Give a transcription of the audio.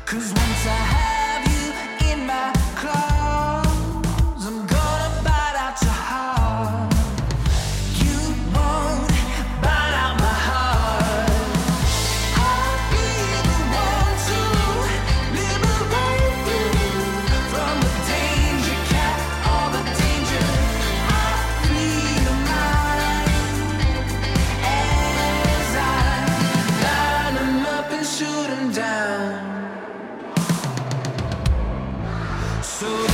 'Cause once I have you in my claws, I'm gonna bite out your heart. You won't bite out my heart. I'll be the one to liberate you from the danger, cat, all the danger. I'll free your mind as I line 'em up and shoot 'em down. So